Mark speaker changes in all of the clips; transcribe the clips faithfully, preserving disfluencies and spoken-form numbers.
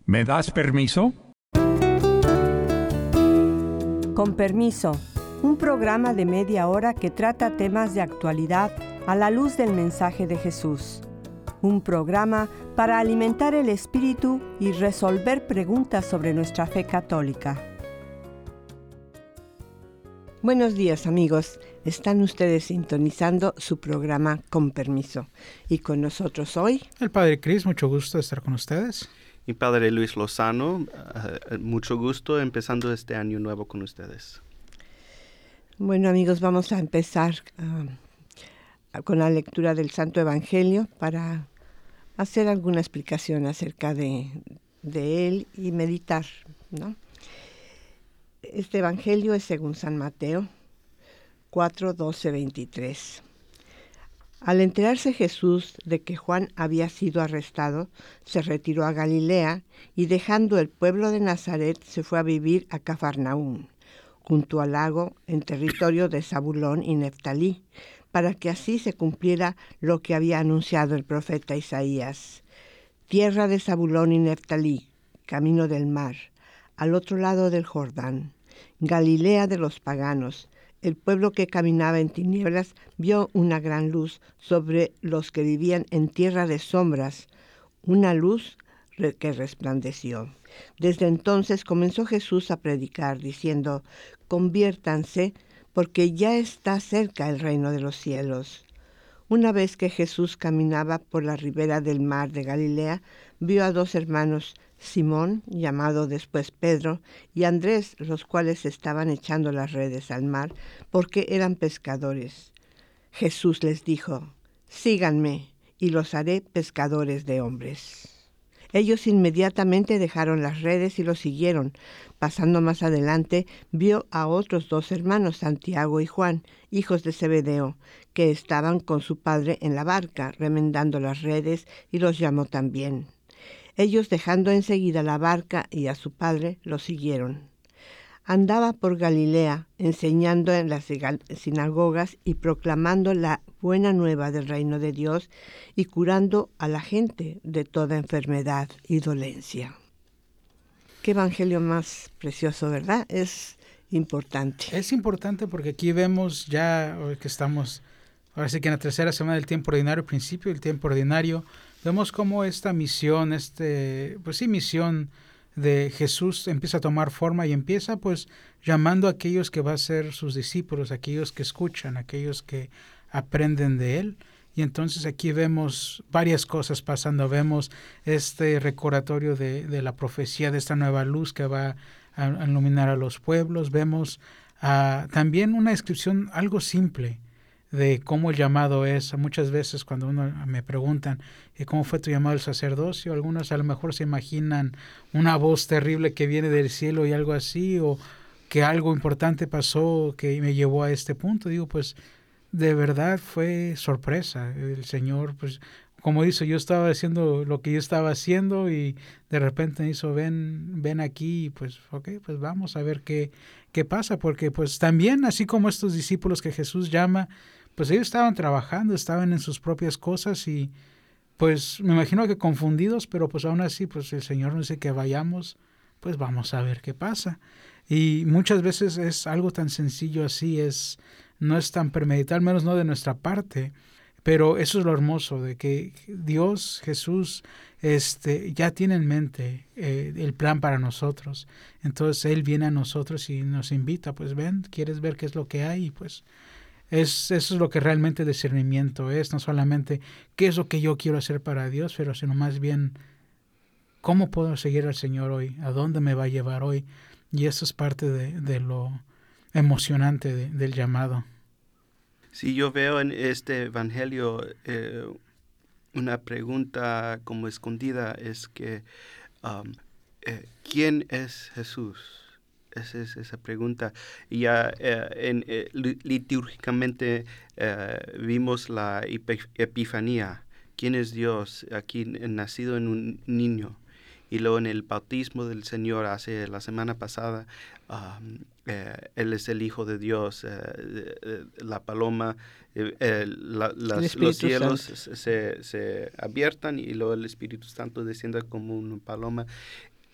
Speaker 1: ¿Me das permiso?
Speaker 2: Con permiso, un programa de media hora que trata temas de actualidad a la luz del mensaje de Jesús. Un programa para alimentar el espíritu y resolver preguntas sobre nuestra fe católica. Buenos días, amigos. Están ustedes sintonizando su programa Con Permiso. Y con nosotros hoy...
Speaker 3: El Padre Cris, mucho gusto de estar con ustedes.
Speaker 4: Y Padre Luis Lozano, uh, mucho gusto empezando este año nuevo con ustedes.
Speaker 2: Bueno, amigos, vamos a empezar uh, con la lectura del Santo Evangelio para hacer alguna explicación acerca de, de él y meditar, ¿no? Este Evangelio es según San Mateo cuatro, doce, veintitrés. Al enterarse Jesús de que Juan había sido arrestado, se retiró a Galilea y dejando el pueblo de Nazaret se fue a vivir a Cafarnaúm, junto al lago en territorio de Zabulón y Neftalí, para que así se cumpliera lo que había anunciado el profeta Isaías. Tierra de Zabulón y Neftalí, camino del mar, al otro lado del Jordán, Galilea de los paganos. El pueblo que caminaba en tinieblas vio una gran luz sobre los que vivían en tierra de sombras, una luz que resplandeció. Desde entonces comenzó Jesús a predicar, diciendo: conviértanse, porque ya está cerca el reino de los cielos. Una vez que Jesús caminaba por la ribera del mar de Galilea, vio a dos hermanos, Simón, llamado después Pedro, y Andrés, los cuales estaban echando las redes al mar, porque eran pescadores. Jesús les dijo: síganme, y los haré pescadores de hombres. Ellos inmediatamente dejaron las redes y lo siguieron. Pasando más adelante, vio a otros dos hermanos, Santiago y Juan, hijos de Zebedeo, que estaban con su padre en la barca, remendando las redes, y los llamó también. Ellos, dejando enseguida la barca y a su padre, lo siguieron. Andaba por Galilea, enseñando en las sinagogas y proclamando la buena nueva del reino de Dios y curando a la gente de toda enfermedad y dolencia. Qué evangelio más precioso, ¿verdad? Es importante.
Speaker 3: Es importante porque aquí vemos ya hoy que estamos, ahora sí que en la tercera semana del tiempo ordinario, principio del tiempo ordinario, vemos cómo esta misión, este, pues sí, misión de Jesús empieza a tomar forma y empieza pues llamando a aquellos que va a ser sus discípulos, aquellos que escuchan, aquellos que aprenden de él. Y entonces aquí vemos varias cosas pasando, vemos este recordatorio de, de la profecía de esta nueva luz que va a, a iluminar a los pueblos, vemos uh, también una descripción algo simple de cómo el llamado es. Muchas veces cuando uno me preguntan ¿cómo fue tu llamado al sacerdocio? Algunos a lo mejor se imaginan una voz terrible que viene del cielo y algo así, o que algo importante pasó que me llevó a este punto. Digo, pues de verdad fue sorpresa. El Señor, pues como dice, yo estaba haciendo lo que yo estaba haciendo y de repente me hizo, ven, ven aquí, y pues ok, pues vamos a ver qué, qué pasa, porque pues también, así como estos discípulos que Jesús llama, pues ellos estaban trabajando, estaban en sus propias cosas y pues me imagino que confundidos, pero pues aún así, pues el Señor nos dice que vayamos, pues vamos a ver qué pasa. Y muchas veces es algo tan sencillo así, es no es tan premeditado, al menos no de nuestra parte, pero eso es lo hermoso, de que Dios, Jesús, este, ya tiene en mente eh, el plan para nosotros. Entonces Él viene a nosotros y nos invita, pues ven, ¿quieres ver qué es lo que hay? Pues es, eso es lo que realmente discernimiento es, no solamente qué es lo que yo quiero hacer para Dios, pero sino más bien cómo puedo seguir al Señor hoy, a dónde me va a llevar hoy. Y eso es parte de, de lo emocionante de, del llamado.
Speaker 4: Sí, yo veo en este evangelio eh, una pregunta como escondida, es que um, eh, ¿quién es Jesús? Esa es esa pregunta. Y ya eh, en, eh, litúrgicamente eh, vimos la Epifanía. ¿Quién es Dios? Aquí nacido en un niño. Y luego en el bautismo del Señor hace la semana pasada, um, eh, Él es el Hijo de Dios, eh, eh, la paloma, eh, eh, la, las, los cielos se, se abiertan y luego el Espíritu Santo desciende como una paloma.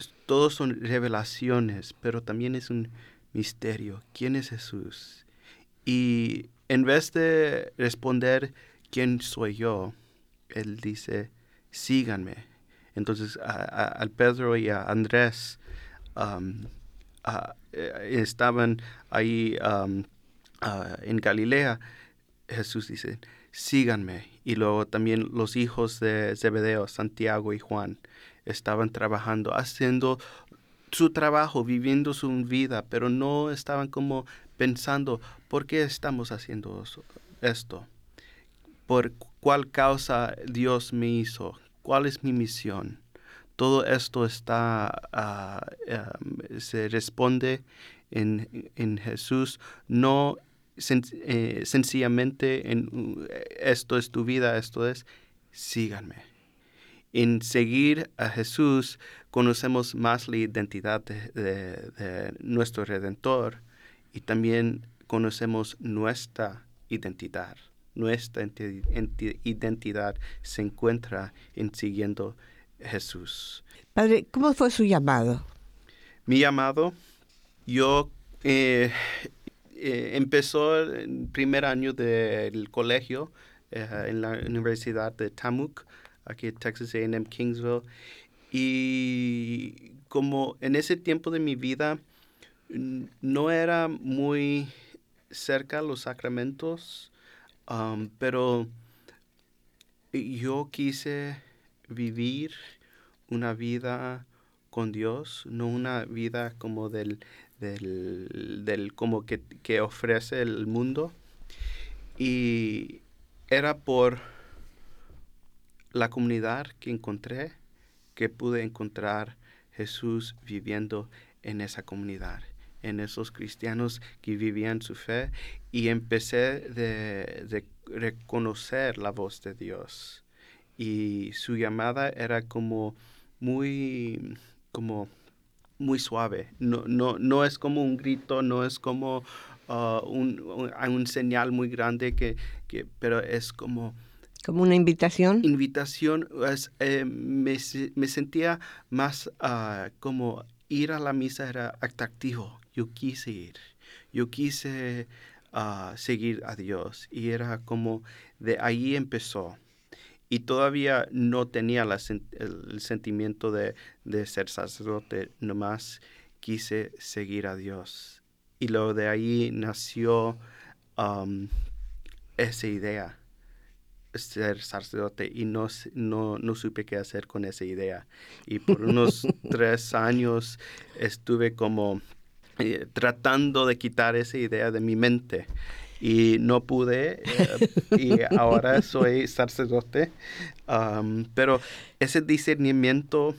Speaker 4: todos son revelaciones, pero también es un misterio. ¿Quién es Jesús? Y en vez de responder quién soy yo, él dice, síganme. Entonces a, a, al Pedro y a Andrés um, uh, estaban ahí um, uh, en Galilea. Jesús dice, síganme. Y luego también los hijos de Zebedeo, Santiago y Juan, estaban trabajando, haciendo su trabajo, viviendo su vida, pero no estaban como pensando, ¿por qué estamos haciendo esto? ¿Por cuál causa Dios me hizo? ¿Cuál es mi misión? Todo esto está, uh, uh, se responde en, en Jesús, no sen, eh, sencillamente en uh, esto es tu vida, esto es, síganme. En seguir a Jesús conocemos más la identidad de, de, de nuestro Redentor y también conocemos nuestra identidad. Nuestra identidad se encuentra en siguiendo a Jesús.
Speaker 2: Padre, ¿cómo fue su llamado?
Speaker 4: Mi llamado, yo eh, eh, empezó el primer año del colegio eh, en la Universidad de Tamuk, aquí en Texas A and M Kingsville, y como en ese tiempo de mi vida no era muy cerca los sacramentos, um, pero yo quise vivir una vida con Dios, no una vida como del, del, del como que, que ofrece el mundo, y era por la comunidad que encontré, que pude encontrar Jesús viviendo en esa comunidad, en esos cristianos que vivían su fe, y empecé de, de reconocer la voz de Dios. Y su llamada era como muy, como muy suave. No, no, no es como un grito, no es como uh, un, un, un señal muy grande, que, que, pero es como...
Speaker 2: ¿Como una invitación?
Speaker 4: Invitación, es, eh, me, me sentía más uh, como ir a la misa era atractivo. Yo quise ir, yo quise uh, seguir a Dios, y era como de ahí empezó. Y todavía no tenía la, el sentimiento de, de ser sacerdote, nomás quise seguir a Dios. Y luego de ahí nació um, esa idea, ser sacerdote, y no, no, no supe qué hacer con esa idea. Y por unos tres años estuve como eh, tratando de quitar esa idea de mi mente. Y no pude, eh, y ahora soy sacerdote. Um, pero ese discernimiento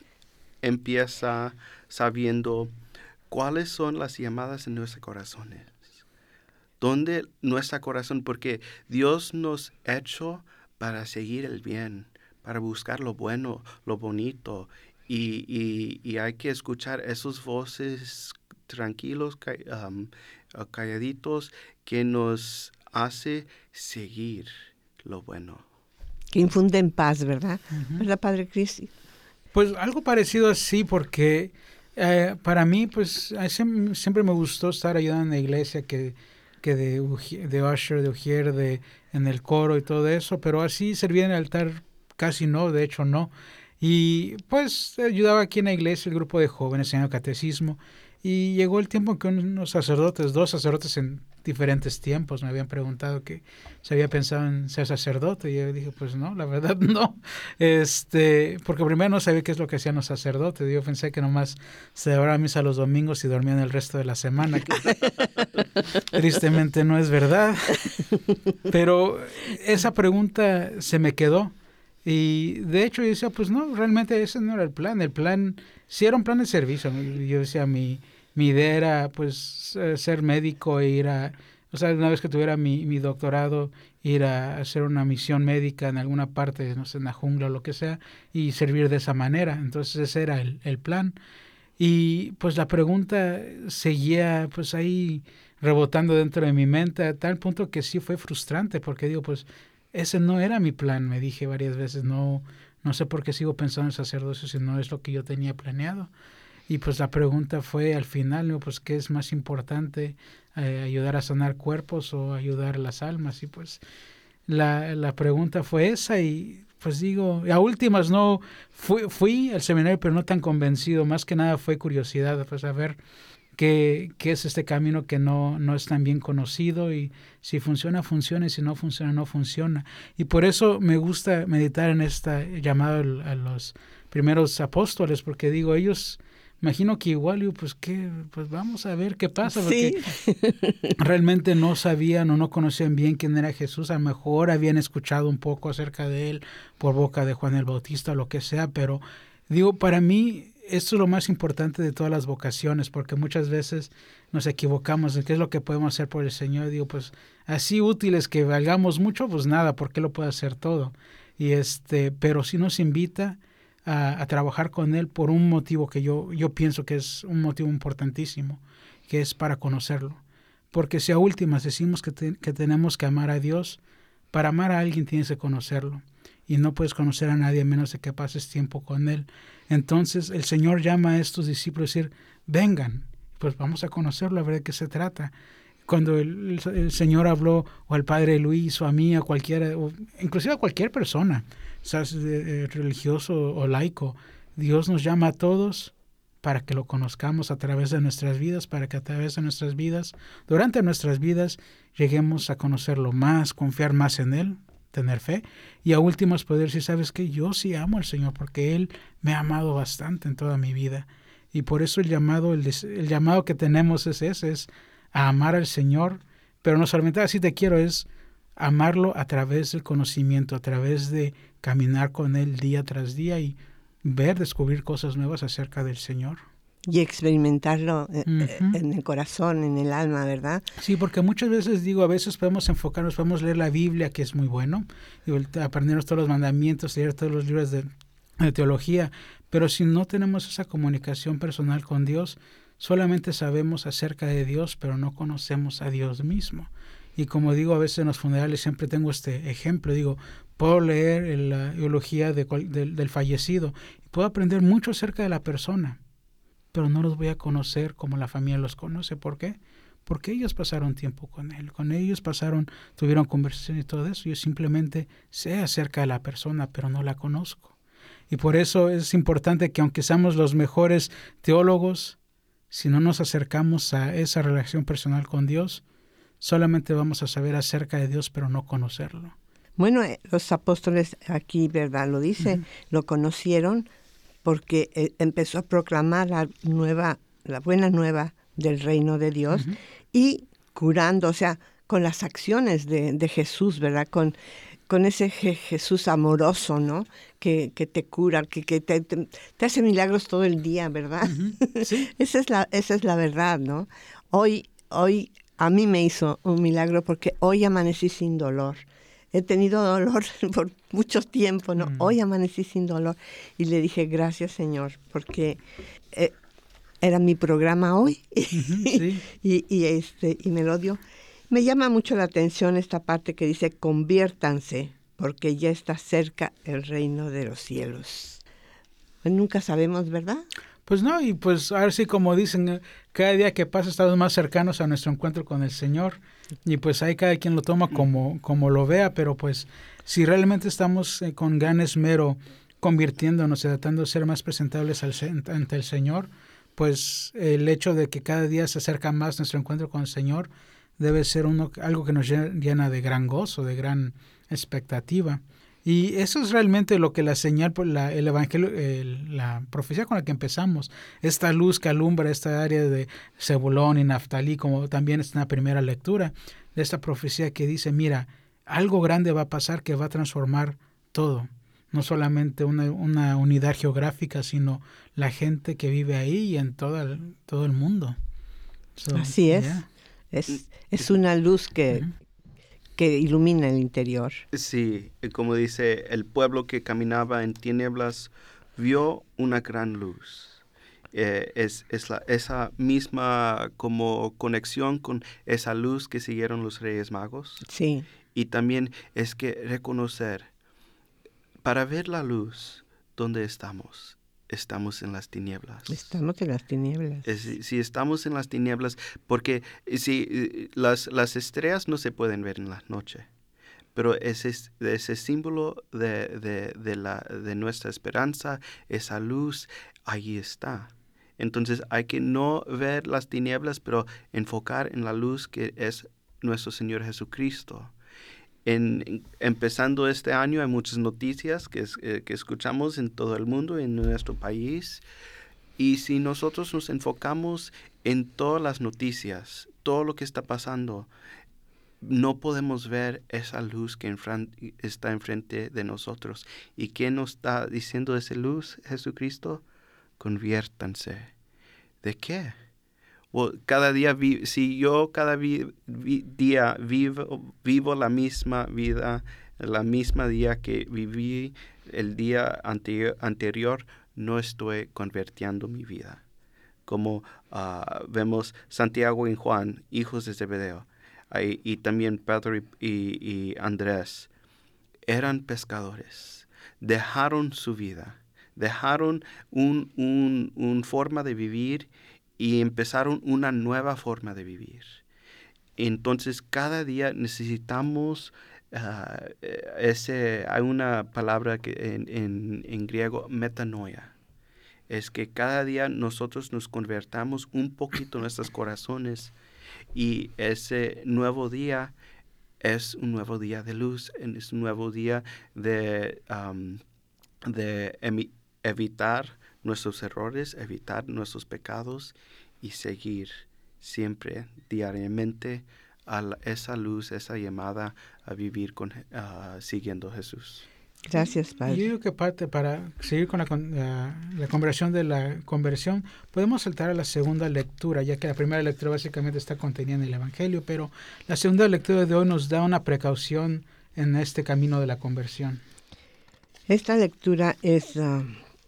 Speaker 4: empieza sabiendo cuáles son las llamadas en nuestros corazones. ¿Dónde nuestro corazón? Porque Dios nos ha hecho para seguir el bien, para buscar lo bueno, lo bonito. Y, y, y hay que escuchar esas voces tranquilos, um, calladitos, que nos hace seguir lo bueno.
Speaker 2: Que infunden paz, ¿verdad?
Speaker 3: Uh-huh.
Speaker 2: ¿Verdad, Padre Cristi?
Speaker 3: Pues algo parecido así, porque eh, para mí, pues siempre me gustó estar ayudando en la iglesia, que que de, de usher, de ujier, de, en el coro y todo eso, pero así servía en el altar casi no, de hecho no. Y pues ayudaba aquí en la iglesia el grupo de jóvenes en el catecismo, y llegó el tiempo que unos sacerdotes, dos sacerdotes en diferentes tiempos, me habían preguntado que se había pensado en ser sacerdote, y yo dije, pues no, la verdad no, este, porque primero no sabía qué es lo que hacían los sacerdotes. Yo pensé que nomás celebraban misa los domingos y dormían el resto de la semana, que tristemente no es verdad, pero esa pregunta se me quedó. Y de hecho yo decía, pues no, realmente ese no era el plan. El plan, sí era un plan de servicio. Yo decía, mi, mi idea era pues ser médico e ir a, o sea, una vez que tuviera mi, mi doctorado, ir a hacer una misión médica en alguna parte, no sé, en la jungla o lo que sea, y servir de esa manera. Entonces ese era el, el plan. Y pues la pregunta seguía pues ahí rebotando dentro de mi mente, a tal punto que sí fue frustrante, porque digo, pues ese no era mi plan, me dije varias veces, no, no sé por qué sigo pensando en sacerdocio si no es lo que yo tenía planeado. Y pues la pregunta fue al final, ¿no? Pues, ¿qué es más importante? Eh, ¿ayudar a sanar cuerpos o ayudar a las almas? Y pues la, la pregunta fue esa y pues digo, a últimas no, fui, fui al seminario pero no tan convencido, más que nada fue curiosidad, pues a ver qué, qué es este camino que no, no es tan bien conocido y si funciona, funciona y si no funciona, no funciona. Y por eso me gusta meditar en esta llamada a los primeros apóstoles, porque digo, ellos... Imagino que igual, pues, ¿qué? Pues vamos a ver qué pasa, porque
Speaker 2: sí.
Speaker 3: realmente no sabían o no conocían bien quién era Jesús. A lo mejor habían escuchado un poco acerca de él por boca de Juan el Bautista o lo que sea, pero digo, para mí esto es lo más importante de todas las vocaciones, porque muchas veces nos equivocamos en qué es lo que podemos hacer por el Señor. Digo, pues, así útiles que valgamos mucho, pues nada, porque lo puede hacer todo. Y este, pero si nos invita A, a trabajar con él por un motivo que yo, yo pienso que es un motivo importantísimo, que es para conocerlo. Porque si a últimas decimos que, te, que tenemos que amar a Dios, para amar a alguien tienes que conocerlo. Y no puedes conocer a nadie a menos de que pases tiempo con él. Entonces el Señor llama a estos discípulos a decir, vengan, pues vamos a conocerlo, a ver de qué se trata. Cuando el, el, el Señor habló o al Padre Luis o a mí, a cualquiera, o inclusive a cualquier persona, seas eh, religioso o laico, Dios nos llama a todos para que lo conozcamos a través de nuestras vidas, para que a través de nuestras vidas, durante nuestras vidas, lleguemos a conocerlo más, confiar más en Él, tener fe, y a últimas poder decir, ¿sabes qué? Yo sí amo al Señor, porque Él me ha amado bastante en toda mi vida, y por eso el llamado, el, el llamado que tenemos es ese, es a amar al Señor, pero no solamente así te quiero, es amarlo a través del conocimiento, a través de caminar con Él día tras día y ver, descubrir cosas nuevas acerca del Señor.
Speaker 2: Y experimentarlo uh-huh. en el corazón, en el alma, ¿verdad?
Speaker 3: Sí, porque muchas veces, digo, a veces podemos enfocarnos, podemos leer la Biblia, que es muy bueno, digo, aprendernos todos los mandamientos, leer todos los libros de, de teología, pero si no tenemos esa comunicación personal con Dios, solamente sabemos acerca de Dios, pero no conocemos a Dios mismo. Y como digo, a veces en los funerales siempre tengo este ejemplo, digo, puedo leer la teología de, de, del fallecido y puedo aprender mucho acerca de la persona, pero no los voy a conocer como la familia los conoce. ¿Por qué? Porque ellos pasaron tiempo con él, con ellos pasaron, tuvieron conversación y todo eso. Yo simplemente sé acerca de la persona, pero no la conozco. Y por eso es importante que aunque seamos los mejores teólogos, si no nos acercamos a esa relación personal con Dios, solamente vamos a saber acerca de Dios, pero no conocerlo.
Speaker 2: Bueno, los apóstoles aquí, ¿verdad? Lo dice, uh-huh. Lo conocieron porque eh, empezó a proclamar la nueva, la buena nueva del reino de Dios uh-huh. y curando, o sea, con las acciones de, de Jesús, ¿verdad? Con, con ese je- Jesús amoroso, ¿no? Que, que te cura, que, que te, te, te hace milagros todo el día, ¿verdad?
Speaker 3: Uh-huh. ¿Sí?
Speaker 2: esa es la, esa es la verdad, ¿no? Hoy, hoy a mí me hizo un milagro porque hoy amanecí sin dolor. He tenido dolor por mucho tiempo, ¿no? Mm. Hoy amanecí sin dolor. Y le dije, gracias, Señor, porque eh, era mi programa hoy.
Speaker 3: Uh-huh, sí.
Speaker 2: y, y, este, y me lo dio. Me llama mucho la atención esta parte que dice, conviértanse, porque ya está cerca el reino de los cielos. Pues nunca sabemos, ¿verdad?
Speaker 3: Pues no, y pues ahora sí, como dicen, cada día que pasa estamos más cercanos a nuestro encuentro con el Señor, y pues ahí cada quien lo toma como, como lo vea, pero pues si realmente estamos eh, con gran esmero convirtiéndonos y tratando de ser más presentables al, ante el Señor, pues el hecho de que cada día se acerca más nuestro encuentro con el Señor debe ser uno, algo que nos llena de gran gozo, de gran expectativa. Y eso es realmente lo que la señal, la, el evangelio, el, la profecía con la que empezamos, esta luz que alumbra esta área de Zebulón y Naftalí, como también está en la primera lectura, de esta profecía que dice, mira, algo grande va a pasar que va a transformar todo, no solamente una, una unidad geográfica, sino la gente que vive ahí y en todo el, todo el mundo.
Speaker 2: So, Así es. Yeah. es, es una luz que... Uh-huh. que ilumina el interior.
Speaker 4: Sí, como dice, el pueblo que caminaba en tinieblas vio una gran luz. Eh, es es la, esa misma como conexión con esa luz que siguieron los Reyes Magos.
Speaker 2: Sí.
Speaker 4: Y también es que reconocer, para ver la luz, ¿dónde estamos? Estamos en las tinieblas.
Speaker 2: Estamos en las tinieblas.
Speaker 4: Es, si estamos en las tinieblas, porque si las, las estrellas no se pueden ver en la noche, pero ese, ese símbolo de, de, de, la, de nuestra esperanza, esa luz, ahí está. Entonces hay que no ver las tinieblas, pero enfocar en la luz que es nuestro Señor Jesucristo. En, en, empezando este año hay muchas noticias que, eh, que escuchamos en todo el mundo, en nuestro país. Y si nosotros nos enfocamos en todas las noticias, todo lo que está pasando, no podemos ver esa luz que enfran, está enfrente de nosotros. ¿Y qué nos está diciendo esa luz, Jesucristo? Conviértanse. ¿De qué? Well, cada día, vi, si yo cada vi, vi, día vivo, vivo la misma vida, la misma día que viví el día anterior, anterior no estoy convirtiendo mi vida. Como uh, vemos Santiago y Juan, hijos de Zebedeo, y, y también Pedro y, y, y Andrés, eran pescadores, dejaron su vida, dejaron un, un, un forma de vivir y empezaron una nueva forma de vivir. Entonces, cada día necesitamos uh, ese, hay una palabra que en, en, en griego, metanoia. Es que cada día nosotros nos convertamos un poquito en nuestros corazones y ese nuevo día es un nuevo día de luz, es un nuevo día de, um, de emi- evitar nuestros errores, evitar nuestros pecados y seguir siempre, diariamente, a la, esa luz, esa llamada a vivir con, uh, siguiendo a Jesús.
Speaker 2: Gracias, Padre.
Speaker 3: Yo digo que parte para seguir con la, la, la conversión de la conversión, podemos saltar a la segunda lectura, ya que la primera lectura básicamente está contenida en el Evangelio, pero la segunda lectura de hoy nos da una precaución en este camino de la conversión.
Speaker 2: Esta lectura es uh,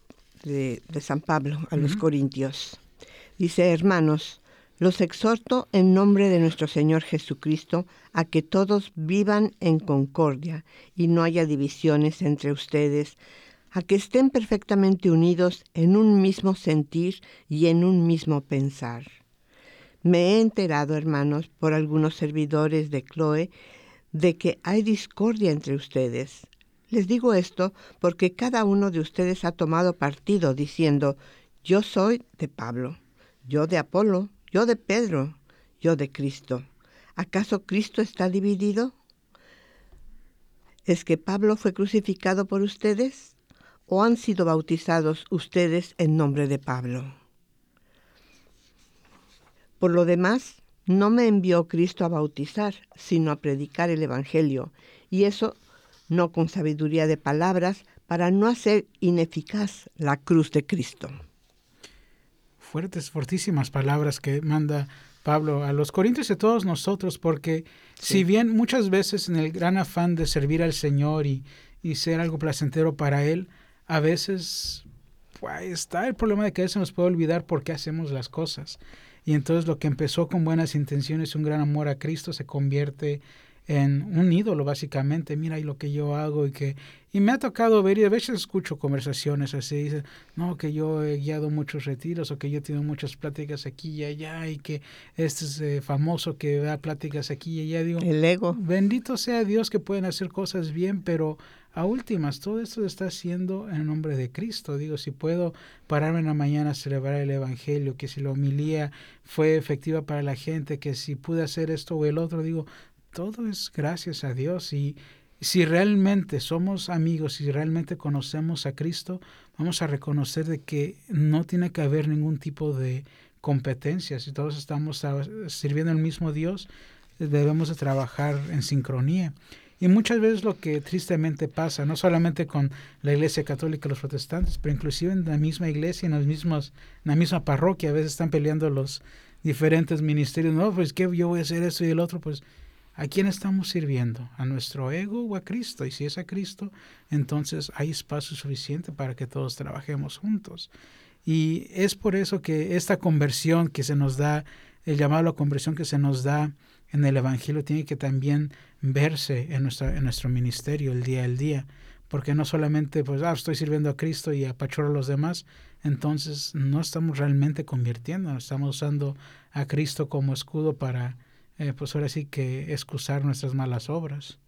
Speaker 2: de, de San Pablo a los uh-huh. Corintios. Dice: hermanos, los exhorto en nombre de nuestro Señor Jesucristo a que todos vivan en concordia y no haya divisiones entre ustedes, a que estén perfectamente unidos en un mismo sentir y en un mismo pensar. Me he enterado, hermanos, por algunos servidores de Cloé, de que hay discordia entre ustedes. Les digo esto porque cada uno de ustedes ha tomado partido diciendo: yo soy de Pablo, yo de Apolo, yo de Pedro, yo de Cristo. ¿Acaso Cristo está dividido? ¿Es que Pablo fue crucificado por ustedes? ¿O han sido bautizados ustedes en nombre de Pablo? Por lo demás, no me envió Cristo a bautizar, sino a predicar el Evangelio, y eso no con sabiduría de palabras, para no hacer ineficaz la cruz de Cristo.
Speaker 3: Fuertes, fortísimas palabras que manda Pablo a los Corintios y a todos nosotros, porque sí. Si bien muchas veces en el gran afán de servir al Señor y, y ser algo placentero para Él, a veces pues, está el problema de que a veces nos puede olvidar por qué hacemos las cosas. Y entonces lo que empezó con buenas intenciones, un gran amor a Cristo, se convierte en un ídolo básicamente. Mira y lo que yo hago y que y me ha tocado ver y a veces escucho conversaciones así, dice, no, que yo he guiado muchos retiros o que yo he tenido muchas pláticas aquí y allá y que este es eh, famoso que da pláticas aquí y allá. Digo,
Speaker 2: el ego.
Speaker 3: Bendito sea Dios que pueden hacer cosas bien, pero a últimas todo esto se está haciendo en el nombre de Cristo. Digo, si puedo pararme en la mañana a celebrar el Evangelio, que si la homilía fue efectiva para la gente, que si pude hacer esto o el otro, digo, todo es gracias a Dios. Y si realmente somos amigos, si realmente conocemos a Cristo, vamos a reconocer de que no tiene que haber ningún tipo de competencia. Si todos estamos sirviendo al mismo Dios, debemos de trabajar en sincronía. Y muchas veces lo que tristemente pasa, no solamente con la Iglesia Católica y los protestantes, pero inclusive en la misma iglesia, en, los mismos, en la misma parroquia, a veces están peleando los diferentes ministerios. No, pues que yo voy a hacer eso y el otro, pues ¿a quién estamos sirviendo? ¿A nuestro ego o a Cristo? Y si es a Cristo, entonces hay espacio suficiente para que todos trabajemos juntos. Y es por eso que esta conversión que se nos da, el llamado a la conversión que se nos da en el Evangelio, tiene que también verse en, nuestra, en nuestro ministerio el día al día. porque no solamente pues ah, estoy sirviendo a Cristo y apachurro a los demás, entonces no estamos realmente convirtiendo, estamos usando a Cristo como escudo para, eh, pues ahora sí que excusar nuestras malas obras.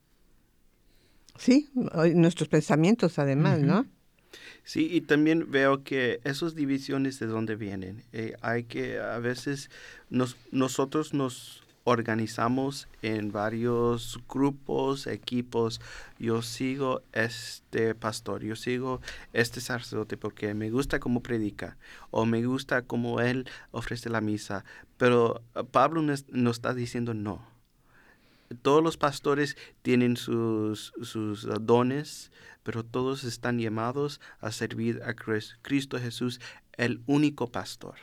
Speaker 2: Sí, nuestros pensamientos además, uh-huh. ¿no?
Speaker 4: Sí, y también veo que esas divisiones de dónde vienen. Eh, hay que a veces nos, nosotros nos organizamos en varios grupos, equipos. Yo sigo este pastor, yo sigo este sacerdote porque me gusta cómo predica o me gusta cómo él ofrece la misa. Pero Pablo nos, nos está diciendo no. Todos los pastores tienen sus, sus dones, pero todos están llamados a servir a Cristo Jesús, el único pastor.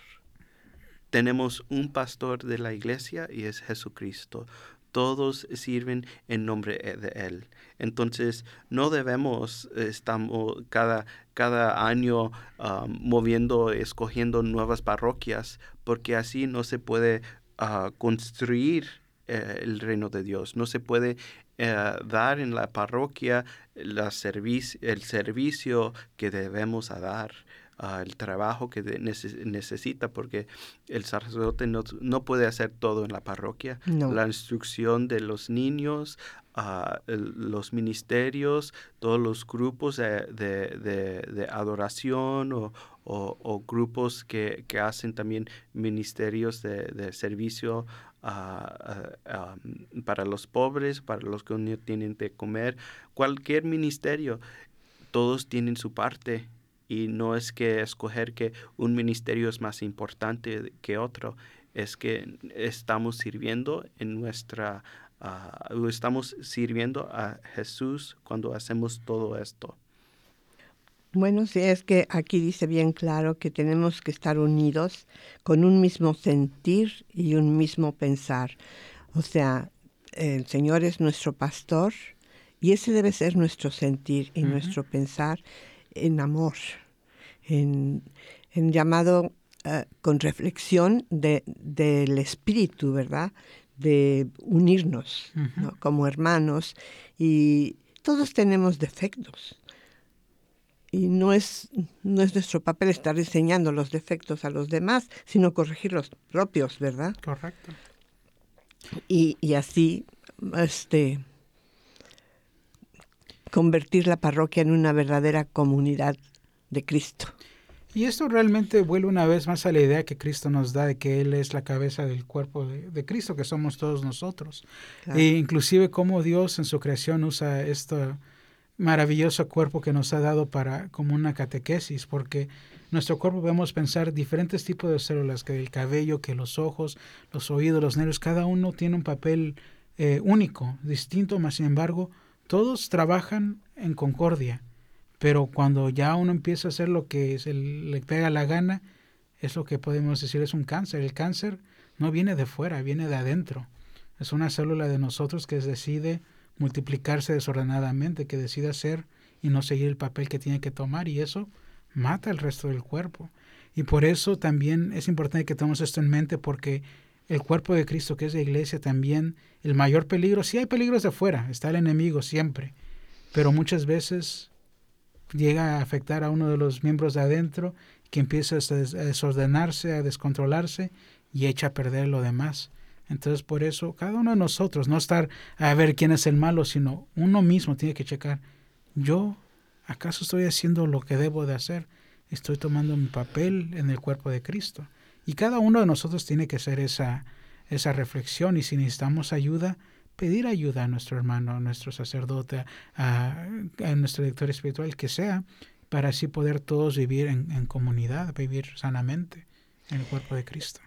Speaker 4: Tenemos un pastor de la iglesia y es Jesucristo. Todos sirven en nombre de Él. Entonces, no debemos estamos cada, cada año um, moviendo, escogiendo nuevas parroquias, porque así no se puede uh, construir eh, el reino de Dios. No se puede eh, dar en la parroquia la servici- el servicio que debemos a dar. Uh, el trabajo que de, neces- necesita, porque el sacerdote no, no puede hacer todo en la parroquia.
Speaker 2: No.
Speaker 4: La instrucción de los niños, uh, el, los ministerios, todos los grupos de, de, de, de adoración o, o, o grupos que, que hacen también ministerios de, de servicio uh, uh, um, para los pobres, para los que no tienen de comer. Cualquier ministerio, todos tienen su parte. Y no es que escoger que un ministerio es más importante que otro, es que estamos sirviendo en nuestra, uh, estamos sirviendo a Jesús cuando hacemos todo esto.
Speaker 2: Bueno, sí, es que aquí dice bien claro que tenemos que estar unidos con un mismo sentir y un mismo pensar. O sea, el Señor es nuestro pastor y ese debe ser nuestro sentir y uh-huh. nuestro pensar en amor. En, en llamado uh, con reflexión de, del espíritu, ¿verdad? De unirnos, uh-huh. ¿no? Como hermanos. Y todos tenemos defectos. Y no es, no es nuestro papel estar enseñando los defectos a los demás, sino corregir los propios, ¿verdad?
Speaker 3: Correcto.
Speaker 2: Y, y así este, convertir la parroquia en una verdadera comunidad de Cristo.
Speaker 3: Y esto realmente vuelve una vez más a la idea que Cristo nos da de que Él es la cabeza del cuerpo de, de Cristo, que somos todos nosotros. Claro. E inclusive cómo Dios en su creación usa este maravilloso cuerpo que nos ha dado para como una catequesis, porque nuestro cuerpo podemos pensar diferentes tipos de células, que el cabello, que los ojos, los oídos, los nervios, cada uno tiene un papel eh, único, distinto, mas sin embargo, todos trabajan en concordia. Pero cuando ya uno empieza a hacer lo que se le pega la gana, es lo que podemos decir es un cáncer. El cáncer no viene de fuera, viene de adentro. Es una célula de nosotros que decide multiplicarse desordenadamente, que decide hacer y no seguir el papel que tiene que tomar, y eso mata el resto del cuerpo. Y por eso también es importante que tengamos esto en mente, porque el cuerpo de Cristo, que es la iglesia, también el mayor peligro, sí hay peligros de fuera, está el enemigo siempre, pero muchas veces llega a afectar a uno de los miembros de adentro, que empieza a desordenarse, a descontrolarse y echa a perder lo demás. Entonces, por eso, cada uno de nosotros, no estar a ver quién es el malo, sino uno mismo tiene que checar, ¿yo acaso estoy haciendo lo que debo de hacer? ¿Estoy tomando mi papel en el cuerpo de Cristo? Y cada uno de nosotros tiene que hacer esa, esa reflexión, y si necesitamos ayuda, pedir ayuda a nuestro hermano, a nuestro sacerdote, a, a nuestro director espiritual, que sea, para así poder todos vivir en, en comunidad, vivir sanamente en el cuerpo de Cristo.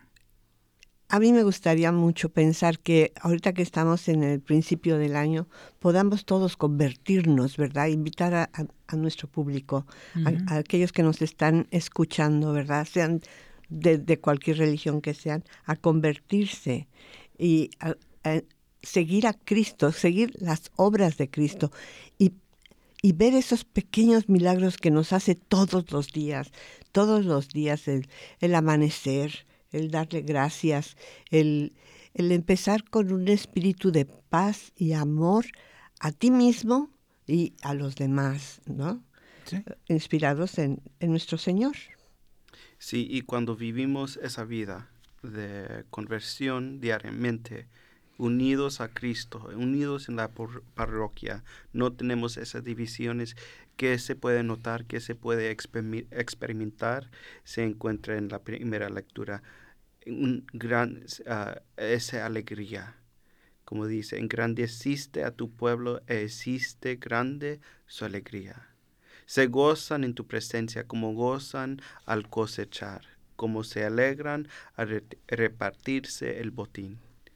Speaker 2: A mí me gustaría mucho pensar que ahorita que estamos en el principio del año, podamos todos convertirnos, ¿verdad? Invitar a, a, a nuestro público, uh-huh. a, a aquellos que nos están escuchando, ¿verdad? Sean de, de cualquier religión que sean, a convertirse y a, a seguir a Cristo, seguir las obras de Cristo y, y ver esos pequeños milagros que nos hace todos los días, todos los días el, el amanecer, el darle gracias, el, el empezar con un espíritu de paz y amor a ti mismo y a los demás, ¿no?
Speaker 3: Sí.
Speaker 2: Inspirados en, en nuestro Señor.
Speaker 4: Sí, y cuando vivimos esa vida de conversión diariamente, unidos a Cristo, unidos en la por- parroquia, no tenemos esas divisiones que se puede notar, que se puede exper- experimentar, se encuentra en la primera lectura, un gran, uh, esa alegría. Como dice, engrandeciste a tu pueblo e hiciste grande su alegría. Se gozan en tu presencia como gozan al cosechar, como se alegran al re- repartirse el botín.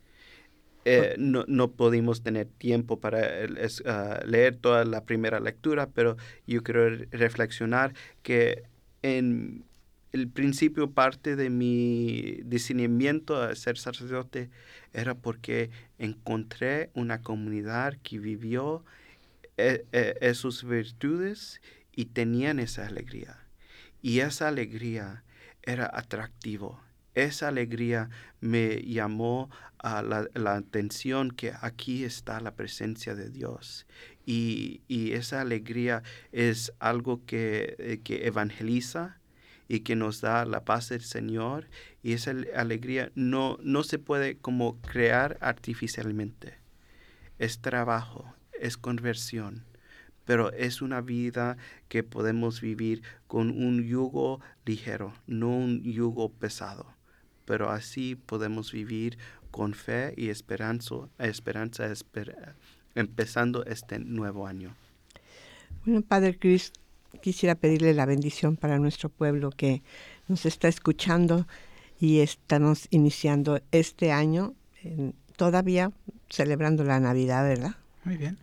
Speaker 4: Eh, no, no pudimos tener tiempo para es, uh, leer toda la primera lectura, pero yo quiero re- reflexionar que en el principio parte de mi discernimiento a ser sacerdote era porque encontré una comunidad que vivió eh, eh, esas virtudes y tenían esa alegría. Y esa alegría era atractivo. Esa alegría me llamó a la, la atención que aquí está la presencia de Dios. Y, y esa alegría es algo que, eh, que evangeliza y que nos da la paz del Señor. Y esa alegría no, no se puede como crear artificialmente. Es trabajo, es conversión. Pero es una vida que podemos vivir con un yugo ligero, no un yugo pesado. Pero así podemos vivir con fe y esperanza, esperanza esper, empezando este nuevo año.
Speaker 2: Bueno, Padre Chris, quisiera pedirle la bendición para nuestro pueblo que nos está escuchando y estamos iniciando este año eh, todavía celebrando la Navidad, ¿verdad?
Speaker 3: Muy bien.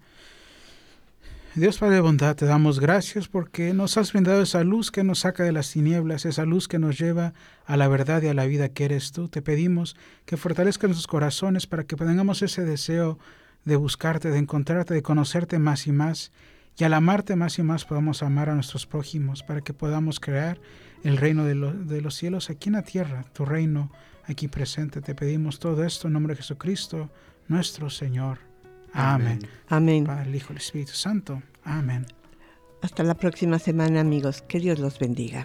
Speaker 3: Dios Padre de bondad, te damos gracias porque nos has brindado esa luz que nos saca de las tinieblas, esa luz que nos lleva a la verdad y a la vida que eres tú. Te pedimos que fortalezcas nuestros corazones para que tengamos ese deseo de buscarte, de encontrarte, de conocerte más y más, y al amarte más y más podamos amar a nuestros prójimos, para que podamos crear el reino de, lo, de los cielos aquí en la tierra, tu reino aquí presente. Te pedimos todo esto en nombre de Jesucristo, nuestro Señor. Amén.
Speaker 2: Amén.
Speaker 3: Padre, el Hijo, el Espíritu Santo. Amén.
Speaker 2: Hasta la próxima semana, amigos. Que Dios los bendiga.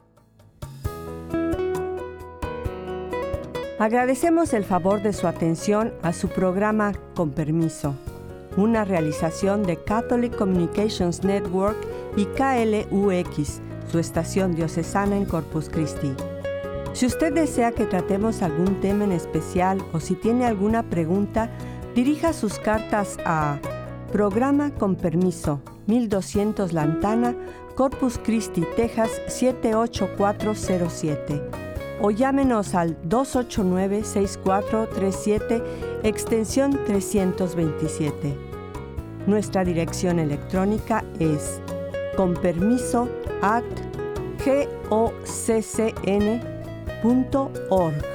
Speaker 1: Agradecemos el favor de su atención a su programa Con Permiso, una realización de Catholic Communications Network y K L U X, su estación diocesana en Corpus Christi. Si usted desea que tratemos algún tema en especial o si tiene alguna pregunta, dirija sus cartas a Programa Con Permiso, mil doscientos Lantana, Corpus Christi, Texas siete ocho cuatro cero siete o llámenos al dos ocho nueve, seis cuatro tres siete, extensión trescientos veintisiete. Nuestra dirección electrónica es conpermiso arroba goccn punto org.